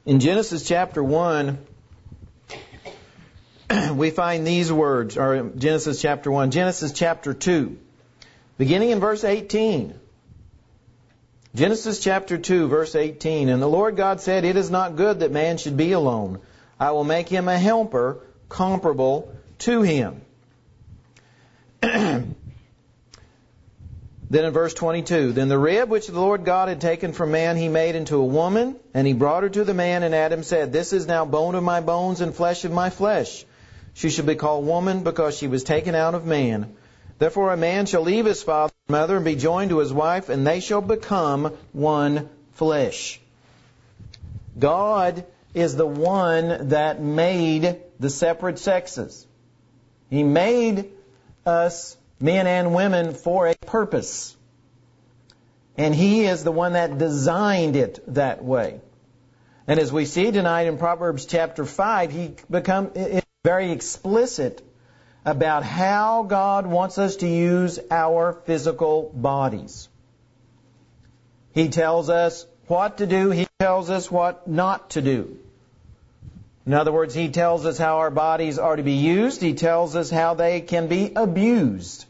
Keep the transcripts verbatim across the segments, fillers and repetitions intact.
In Genesis chapter one, we find these words, or Genesis chapter one, Genesis chapter two, beginning in verse eighteen. Genesis chapter two, verse eighteen. And the Lord God said, "It is not good that man should be alone. I will make him a helper comparable to him." Then in verse twenty-two, "Then the rib which the Lord God had taken from man he made into a woman, and he brought her to the man, and Adam said, This is now bone of my bones and flesh of my flesh. She shall be called woman, because she was taken out of man. Therefore a man shall leave his father and mother and be joined to his wife, and they shall become one flesh." God is the one that made the separate sexes. He made us, men and women, for a purpose. And He is the one that designed it that way. And as we see tonight in Proverbs chapter five, He become is very explicit about how God wants us to use our physical bodies. He tells us what to do. He tells us what not to do. In other words, He tells us how our bodies are to be used. He tells us how they can be abused.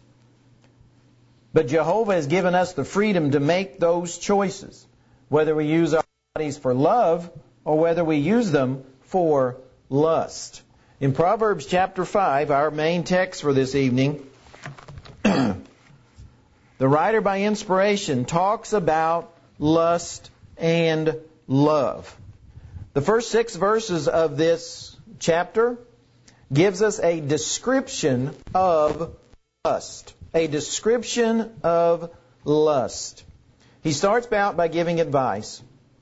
But Jehovah has given us the freedom to make those choices, whether we use our bodies for love or whether we use them for lust. In Proverbs chapter five, our main text for this evening, the writer by inspiration talks about lust and love. The first six verses of this chapter gives us a description of lust. A description of lust. He starts out by giving advice.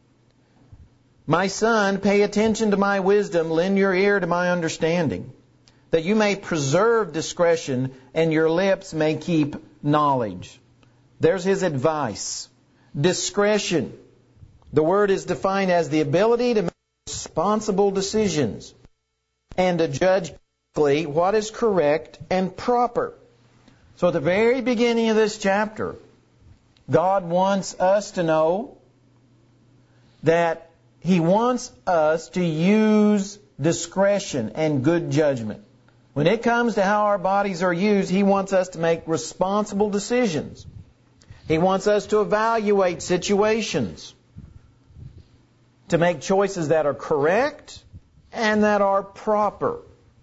"My son, pay attention to my wisdom, lend your ear to my understanding, that you may preserve discretion and your lips may keep knowledge." There's his advice. Discretion. The word is defined as the ability to make responsible decisions and to judge correctly what is correct and proper. So at the very beginning of this chapter, God wants us to know that He wants us to use discretion and good judgment. When it comes to how our bodies are used, He wants us to make responsible decisions. He wants us to evaluate situations, to make choices that are correct and that are proper.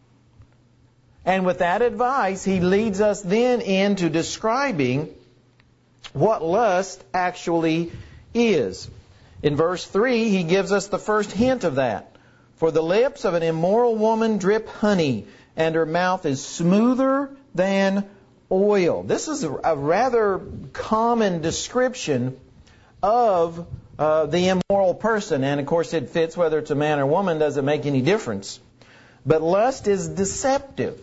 And with that advice, He leads us then into describing what lust actually is. In verse three, He gives us the first hint of that. "For the lips of an immoral woman drip honey, and her mouth is smoother than oil." This is a rather common description of uh, the immoral person. And of course it fits whether it's a man or woman, doesn't make any difference. But lust is deceptive.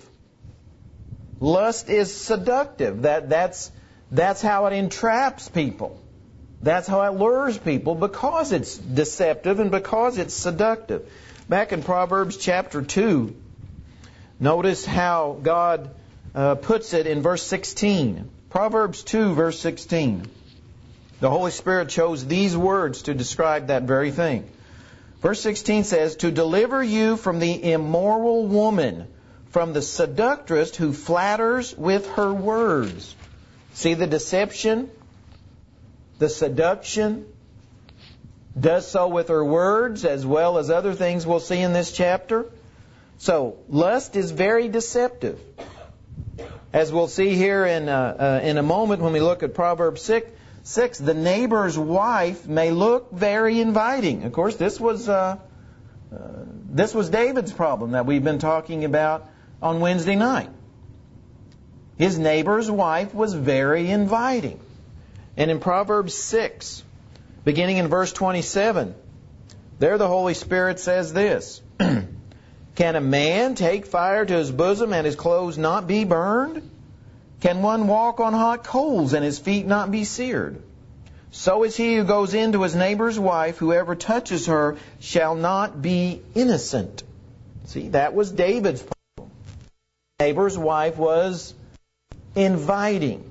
Lust is seductive. That, that's, that's how it entraps people. That's how it lures people, because it's deceptive and because it's seductive. Back in Proverbs chapter two, notice how God uh, puts it in verse sixteen. Proverbs two, verse sixteen. The Holy Spirit chose these words to describe that very thing. Verse sixteen says, "To deliver you from the immoral woman, from the seductress who flatters with her words." See the deception? The seduction does so with her words as well as other things we'll see in this chapter. So, lust is very deceptive. As we'll see here in, uh, uh, in a moment when we look at Proverbs six, six, the neighbor's wife may look very inviting. Of course, this was, uh, uh, this was David's problem that we've been talking about on Wednesday night. His neighbor's wife was very inviting. And in Proverbs six, beginning in verse twenty-seven, there the Holy Spirit says this, "Can a man take fire to his bosom and his clothes not be burned? Can one walk on hot coals and his feet not be seared? So is he who goes in to his neighbor's wife. Whoever touches her shall not be innocent." See, that was David's problem. His neighbor's wife was inviting.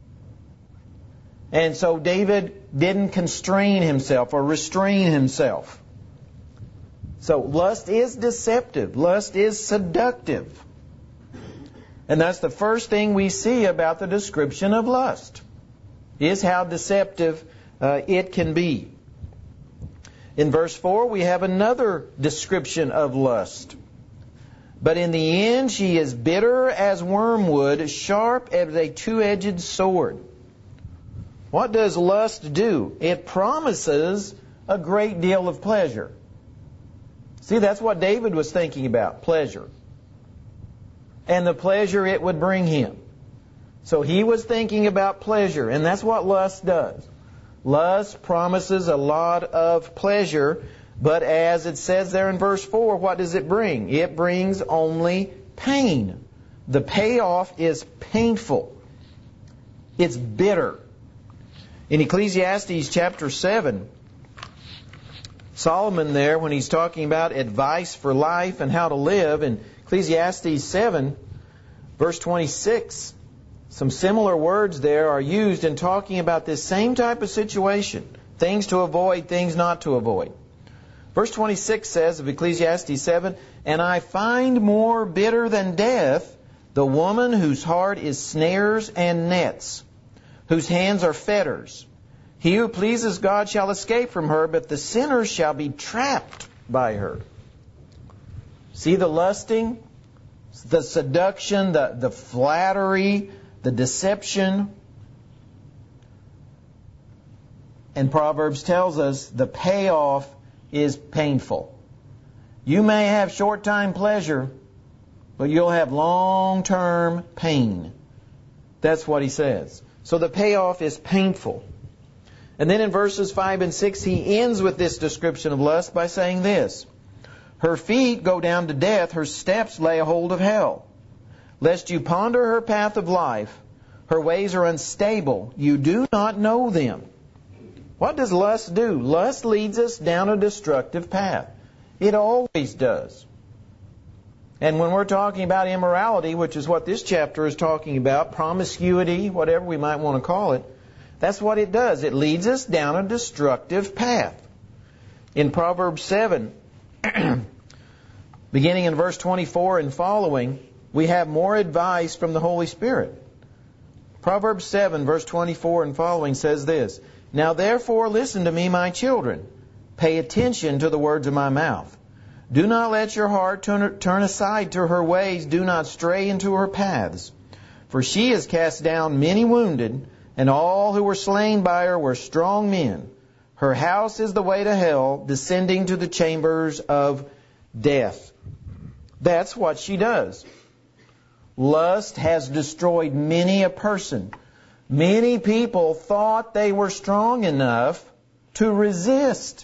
And so David didn't constrain himself or restrain himself. So lust is deceptive. Lust is seductive. And that's the first thing we see about the description of lust, is how deceptive uh, it can be. In verse four, we have another description of lust. But in the end, she is bitter as wormwood, sharp as a two-edged sword. What does lust do? It promises a great deal of pleasure. See, that's what David was thinking about, pleasure. And the pleasure it would bring him. So he was thinking about pleasure, and that's what lust does. Lust promises a lot of pleasure, but as it says there in verse four, what does it bring? It brings only pain. The payoff is painful. It's bitter. In Ecclesiastes chapter seven, Solomon there, when he's talking about advice for life and how to live, in Ecclesiastes seven, verse twenty-six, some similar words there are used in talking about this same type of situation. Things to avoid, things not to avoid. Verse twenty-six says of Ecclesiastes seven, "And I find more bitter than death the woman whose heart is snares and nets, whose hands are fetters. He who pleases God shall escape from her, but the sinner shall be trapped by her." See the lusting, the seduction, the, the flattery, the deception. And Proverbs tells us the payoff is painful. You may have short-time pleasure, but you'll have long-term pain. That's what he says. So the payoff is painful. And then in verses five and six, he ends with this description of lust by saying this: "Her feet go down to death, her steps lay a hold of hell. Lest you ponder her path of life, her ways are unstable, you do not know them." What does lust do? Lust leads us down a destructive path. It always does. And when we're talking about immorality, which is what this chapter is talking about, promiscuity, whatever we might want to call it, that's what it does. It leads us down a destructive path. In Proverbs seven, beginning in verse twenty-four and following, we have more advice from the Holy Spirit. Proverbs seven, verse twenty-four and following says this: "Now therefore listen to me, my children. Pay attention to the words of my mouth. Do not let your heart turn, turn aside to her ways. Do not stray into her paths. For she has cast down many wounded, and all who were slain by her were strong men. Her house is the way to hell, descending to the chambers of death." That's what she does. Lust has destroyed many a person. Many people thought they were strong enough to resist.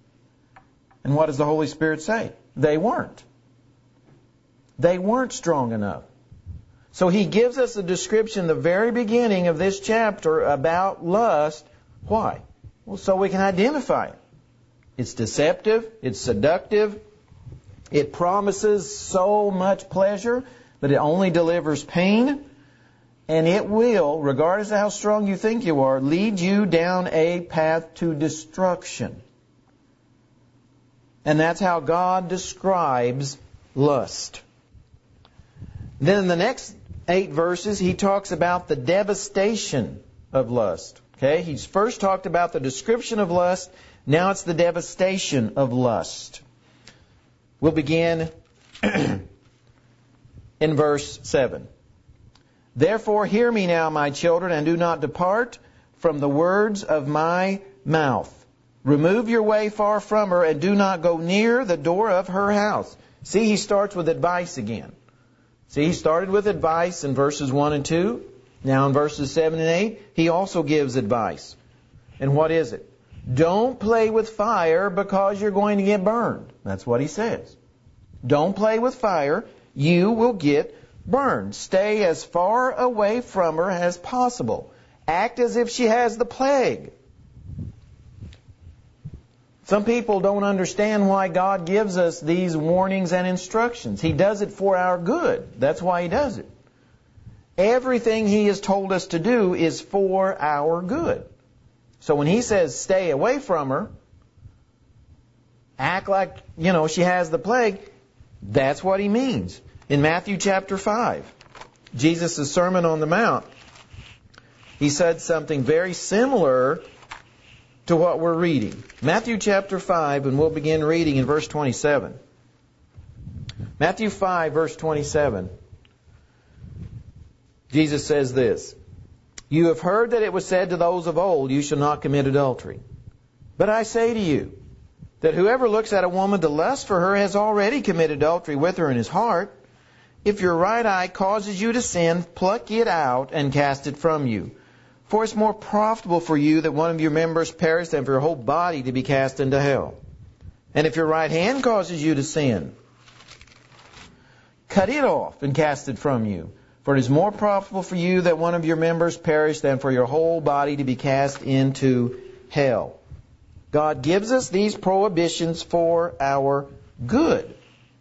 And what does the Holy Spirit say? They weren't. They weren't strong enough. So he gives us a description, the very beginning of this chapter, about lust. Why? Well, so we can identify it. It's deceptive. It's seductive. It promises so much pleasure, but it only delivers pain. And it will, regardless of how strong you think you are, lead you down a path to destruction. And that's how God describes lust. Then in the next eight verses, he talks about the devastation of lust. Okay, he's first talked about the description of lust. Now it's the devastation of lust. We'll begin in verse seven. "Therefore hear me now, my children, and do not depart from the words of my mouth. Remove your way far from her, and do not go near the door of her house." See, he starts with advice again. See, he started with advice in verses one and two. Now in verses seven and eight, he also gives advice. And what is it? Don't play with fire because you're going to get burned. That's what he says. Don't play with fire. You will get burned. Stay as far away from her as possible. Act as if she has the plague. Some people don't understand why God gives us these warnings and instructions. He does it for our good. That's why He does it. Everything He has told us to do is for our good. So when He says stay away from her, act like, you know, she has the plague. That's what he means. In Matthew chapter five, Jesus' Sermon on the Mount, he said something very similar to what we're reading. Matthew chapter five, and we'll begin reading in verse twenty-seven. Matthew five, verse twenty-seven. Jesus says this, "You have heard that it was said to those of old, 'You shall not commit adultery.' But I say to you, that whoever looks at a woman to lust for her has already committed adultery with her in his heart. If your right eye causes you to sin, pluck it out and cast it from you. For it's more profitable for you that one of your members perish than for your whole body to be cast into hell. And if your right hand causes you to sin, cut it off and cast it from you. For it is more profitable for you that one of your members perish than for your whole body to be cast into hell." God gives us these prohibitions for our good.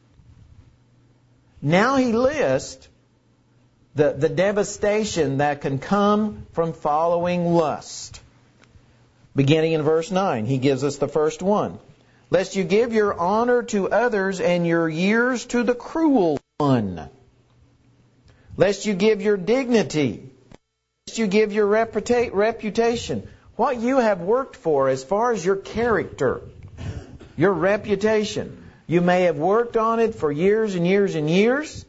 Now he lists the, the devastation that can come from following lust. Beginning in verse nine, he gives us the first one. "Lest you give your honor to others and your years to the cruel one. Lest you give your dignity. Lest you give your reputa- reputation. What you have worked for as far as your character, your reputation. You may have worked on it for years and years and years.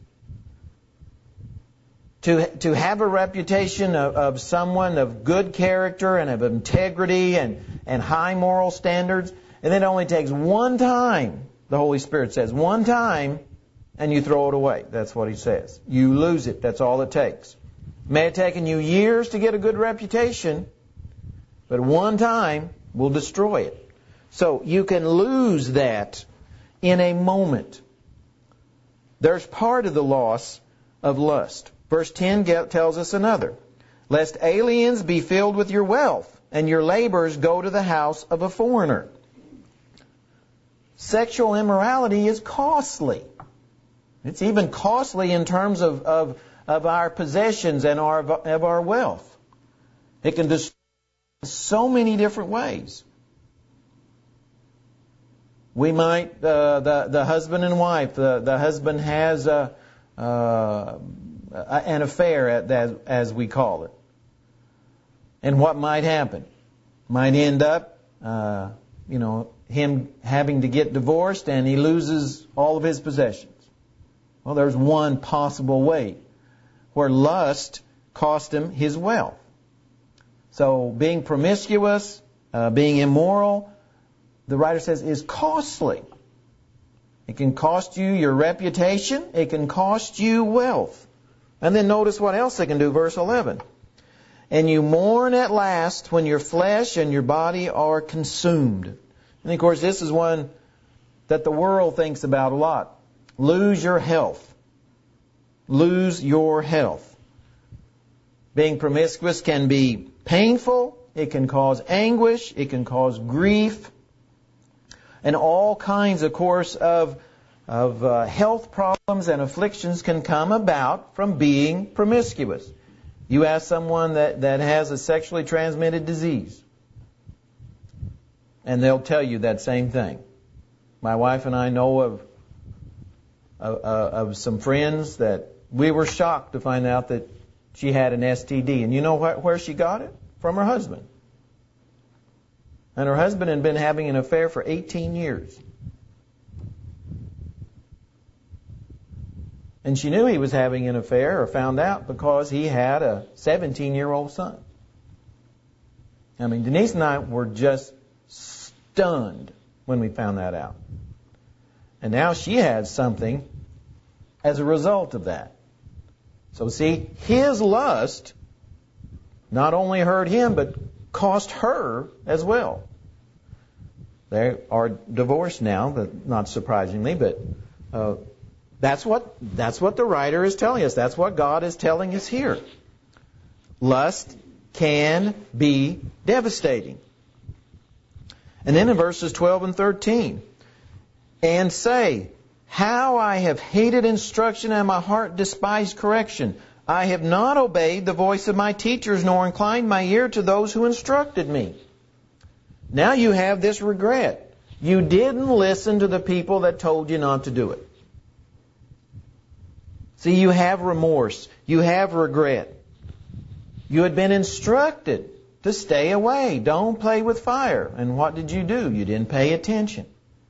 To, to have a reputation of, of someone of good character and of integrity and, and high moral standards. And it only takes one time, the Holy Spirit says, one time, and you throw it away. That's what he says. You lose it. That's all it takes. It may have taken you years to get a good reputation, but one time will destroy it. So you can lose that in a moment. There's part of the loss of lust. Verse ten tells us another. "Lest aliens be filled with your wealth, and your labors go to the house of a foreigner." Sexual immorality is costly. It's even costly in terms of, of, of our possessions and our, of our wealth. It can destroy so many different ways. We might, uh, the, the husband and wife, the, the husband has a, uh, an affair, as, as we call it. And what might happen? Might end up, uh, you know, him having to get divorced and he loses all of his possessions. Well, there's one possible way where lust cost him his wealth. So being promiscuous, uh, being immoral, the writer says, is costly. It can cost you your reputation. It can cost you wealth. And then notice what else it can do, verse eleven. "And you mourn at last when your flesh and your body are consumed." And of course, this is one that the world thinks about a lot. Lose your health. Lose your health. Being promiscuous can be painful. It can cause anguish. It can cause grief. And all kinds, of course, of, of uh, health problems and afflictions can come about from being promiscuous. You ask someone that, that has a sexually transmitted disease, and they'll tell you that same thing. My wife and I know of, of, of some friends that we were shocked to find out that she had an S T D. And you know wh- where she got it? From her husband. And her husband had been having an affair for eighteen years. And she knew he was having an affair, or found out, because he had a seventeen-year-old son. I mean, Denise and I were just stunned when we found that out. And now she has something as a result of that. So see, his lust not only hurt him, but cost her as well. They are divorced now, but not surprisingly, but uh, that's what that's what the writer is telling us. That's what God is telling us here. Lust can be devastating. And then in verses twelve and thirteen, "And say, how I have hated instruction and my heart despised correction. I have not obeyed the voice of my teachers, nor inclined my ear to those who instructed me." Now you have this regret. You didn't listen to the people that told you not to do it. See, you have remorse. You have regret. You had been instructed to stay away. Don't play with fire. And what did you do? You didn't pay attention.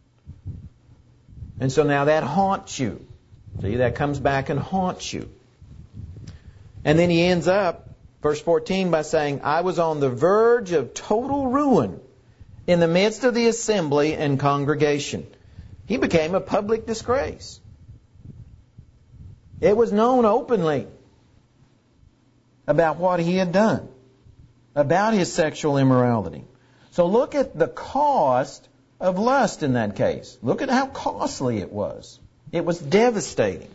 And so now that haunts you. See, that comes back and haunts you. And then he ends up, verse fourteen, by saying, I was on the verge of total ruin in the midst of the assembly and congregation. He became a public disgrace. It was known openly about what he had done, about his sexual immorality. So look at the cost of lust in that case. Look at how costly it was. It was devastating.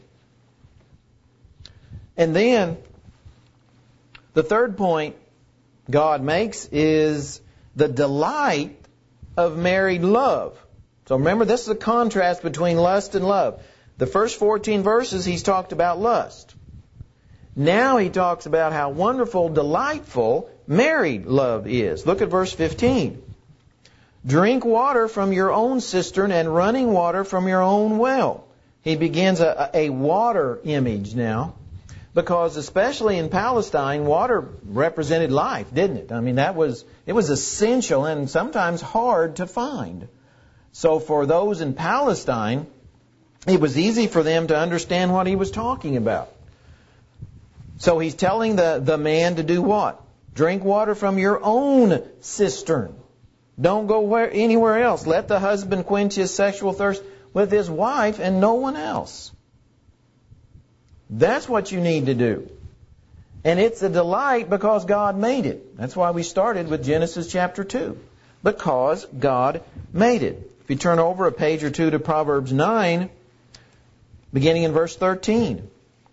And then, the third point God makes is the delight of married love. So remember, this is a contrast between lust and love. The first fourteen verses, he's talked about lust. Now he talks about how wonderful, delightful married love is. Look at verse fifteen. Drink water from your own cistern and running water from your own well. He begins a, a water image now, because especially in Palestine, water represented life, didn't it? I mean, that was it was essential and sometimes hard to find. So for those in Palestine, it was easy for them to understand what he was talking about. So he's telling the, the man to do what? Drink water from your own cistern. Don't go where, anywhere else. Let the husband quench his sexual thirst with his wife and no one else. That's what you need to do. And it's a delight because God made it. That's why we started with Genesis chapter two. Because God made it. If you turn over a page or two to Proverbs nine, beginning in verse thirteen.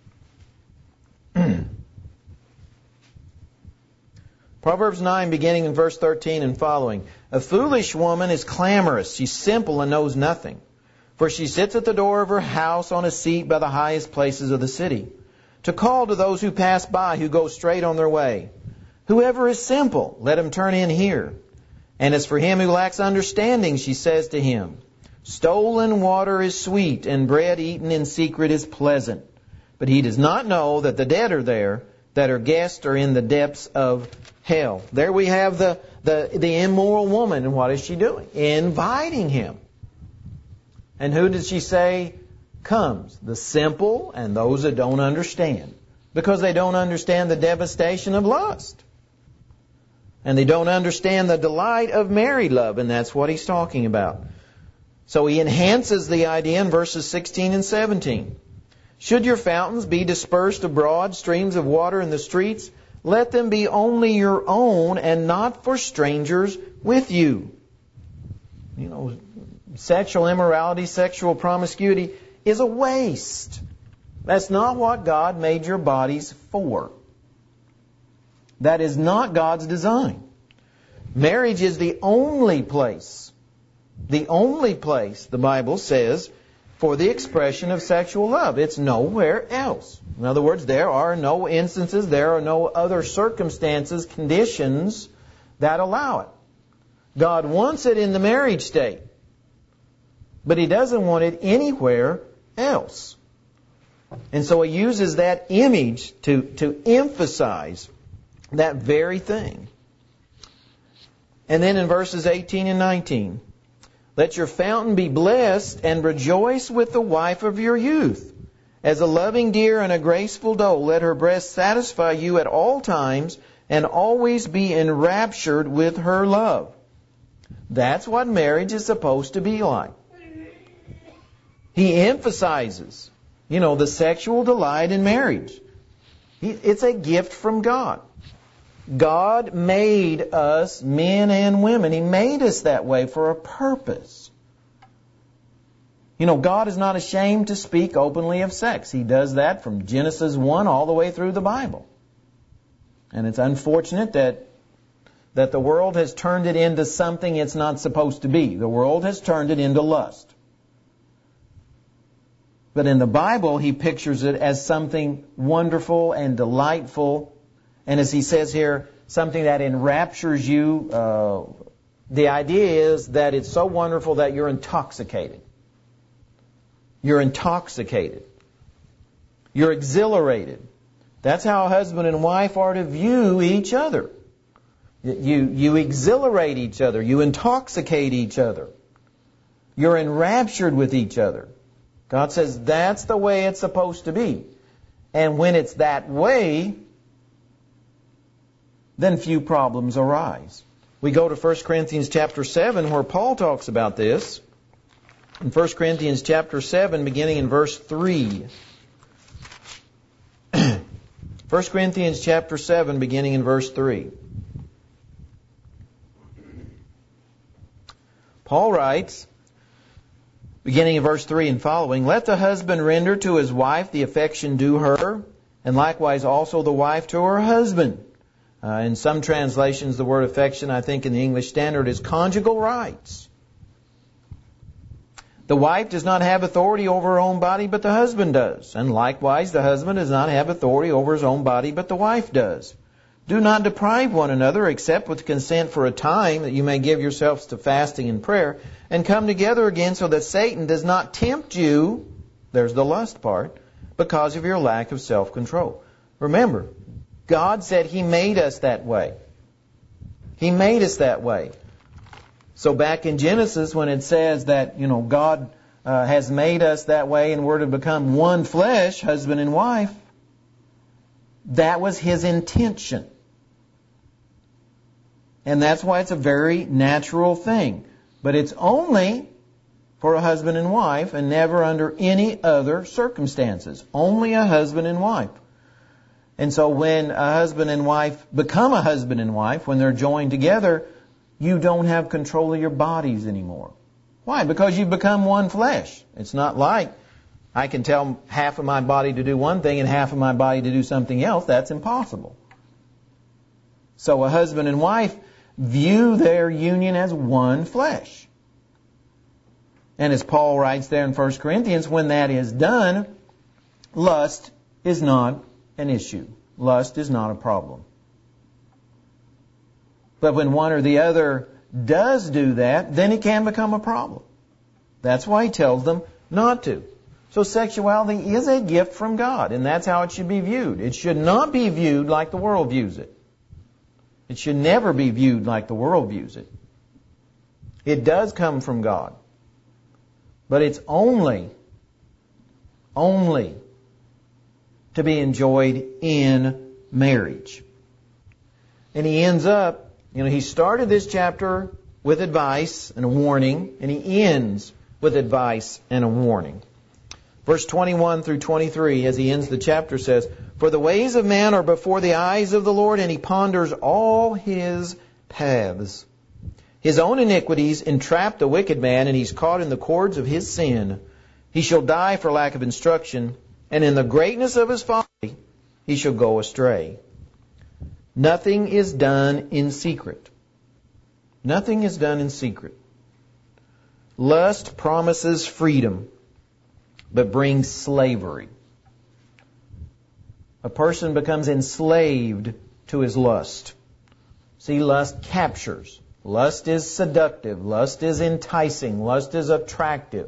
Proverbs nine, beginning in verse thirteen and following. A foolish woman is clamorous. She's simple and knows nothing. For she sits at the door of her house on a seat by the highest places of the city, to call to those who pass by, who go straight on their way. Whoever is simple, let him turn in here. And as for him who lacks understanding, she says to him, stolen water is sweet, and bread eaten in secret is pleasant. But he does not know that the dead are there, that her guests are in the depths of hell. There we have the, the, the immoral woman, and what is she doing? Inviting him. And who does she say comes? The simple and those that don't understand. Because they don't understand the devastation of lust. And they don't understand the delight of married love, and that's what he's talking about. So he enhances the idea in verses sixteen and seventeen. Should your fountains be dispersed abroad, streams of water in the streets, let them be only your own and not for strangers with you. You know, sexual immorality, sexual promiscuity is a waste. That's not what God made your bodies for. That is not God's design. Marriage is the only place, the only place, the Bible says, for the expression of sexual love. It's nowhere else. In other words, there are no instances, there are no other circumstances, conditions that allow it. God wants it in the marriage state, but He doesn't want it anywhere else. And so He uses that image to, to emphasize that very thing. And then in verses eighteen and nineteen, let your fountain be blessed and rejoice with the wife of your youth. As a loving deer and a graceful doe, let her breast satisfy you at all times and always be enraptured with her love. That's what marriage is supposed to be like. He emphasizes, you know, the sexual delight in marriage. It's a gift from God. God made us men and women. He made us that way for a purpose. You know, God is not ashamed to speak openly of sex. He does that from Genesis one all the way through the Bible. And it's unfortunate that that the world has turned it into something it's not supposed to be. The world has turned it into lust. But in the Bible, He pictures it as something wonderful and delightful. And as He says here, something that enraptures you uh, The idea is that it's so wonderful that you're intoxicated. You're intoxicated. You're exhilarated. That's how a husband and wife are to view each other. You, you exhilarate each other. You intoxicate each other. You're enraptured with each other. God says that's the way it's supposed to be. And when it's that way, then few problems arise. We go to First Corinthians chapter seven where Paul talks about this. In First Corinthians chapter seven, beginning in verse three. First Corinthians chapter seven, beginning in verse three. Paul writes, beginning in verse three and following, "Let the husband render to his wife the affection due her, and likewise also the wife to her husband." Uh, in some translations, the word affection, I think in the English Standard, is conjugal rights. "The wife does not have authority over her own body, but the husband does. And likewise, the husband does not have authority over his own body, but the wife does. Do not deprive one another, except with consent for a time, that you may give yourselves to fasting and prayer, and come together again so that Satan does not tempt you," there's the lust part, "because of your lack of self-control." Remember, God said He made us that way. He made us that way. So back in Genesis, when it says that, you know, God uh, has made us that way and we're to become one flesh, husband and wife, that was His intention. And that's why it's a very natural thing. But it's only for a husband and wife and never under any other circumstances. Only a husband and wife. And so when a husband and wife become a husband and wife, when they're joined together, you don't have control of your bodies anymore. Why? Because you become one flesh. It's not like I can tell half of my body to do one thing and half of my body to do something else. That's impossible. So a husband and wife view their union as one flesh. And as Paul writes there in First Corinthians, when that is done, lust is not an issue. Lust is not a problem. But when one or the other does do that, then it can become a problem. That's why he tells them not to. So sexuality is a gift from God, and that's how it should be viewed. It should not be viewed like the world views it. It should never be viewed like the world views it. It does come from God. But it's only, only to be enjoyed in marriage. And he ends up, you know, he started this chapter with advice and a warning, and he ends with advice and a warning. Verse twenty-one through twenty-three, as he ends the chapter, says, "For the ways of man are before the eyes of the Lord, and He ponders all His paths. His own iniquities entrap the wicked man, and he's caught in the cords of his sin. He shall die for lack of instruction, and in the greatness of his folly he shall go astray. Nothing is done in secret." Nothing is done in secret. Lust promises freedom, but brings slavery. A person becomes enslaved to his lust. See, lust captures. Lust is seductive. Lust is enticing. Lust is attractive.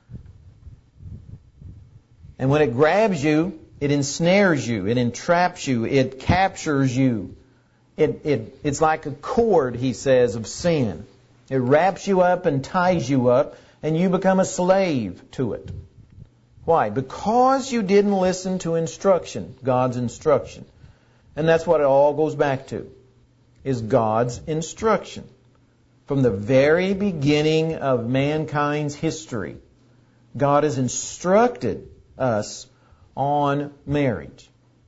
And when it grabs you, it ensnares you. It entraps you. It captures you. It, it, it's like a cord, he says, of sin. It wraps you up and ties you up, and you become a slave to it. Why? Because you didn't listen to instruction, God's instruction. And that's what it all goes back to, is God's instruction. From the very beginning of mankind's history, God has instructed us on marriage.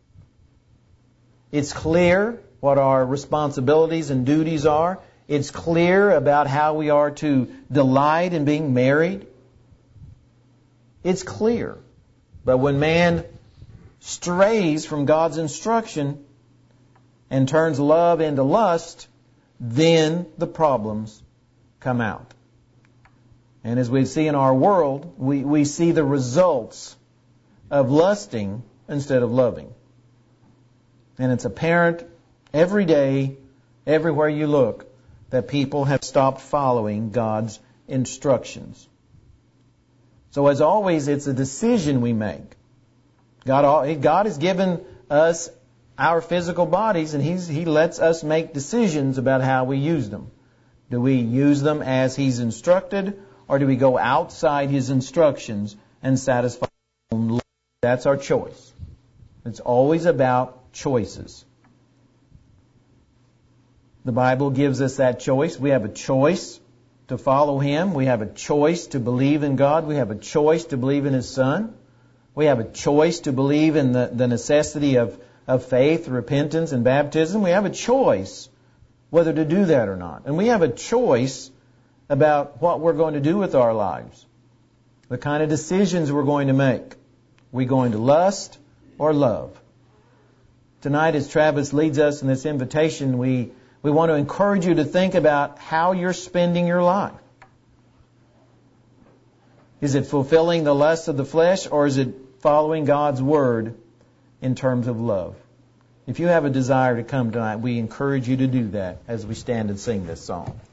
It's clear what our responsibilities and duties are. It's clear about how we are to delight in being married. It's clear. But when man strays from God's instruction and turns love into lust, then the problems come out. And as we see in our world, we, we see the results of lusting instead of loving. And it's apparent every day, everywhere you look, that people have stopped following God's instructions. So as always, it's a decision we make. God, God has given us our physical bodies, and he's, He lets us make decisions about how we use them. Do we use them as He's instructed, or do we go outside His instructions and satisfy our own lust? That's our choice. It's always about choices. The Bible gives us that choice. We have a choice to follow Him. We have a choice to believe in God. We have a choice to believe in His Son. We have a choice to believe in the, the necessity of, of faith, repentance, and baptism. We have a choice whether to do that or not. And we have a choice about what we're going to do with our lives, the kind of decisions we're going to make. Are we going to lust or love? Tonight, as Travis leads us in this invitation, we, we want to encourage you to think about how you're spending your life. Is it fulfilling the lust of the flesh, or is it following God's Word in terms of love? If you have a desire to come tonight, we encourage you to do that as we stand and sing this song.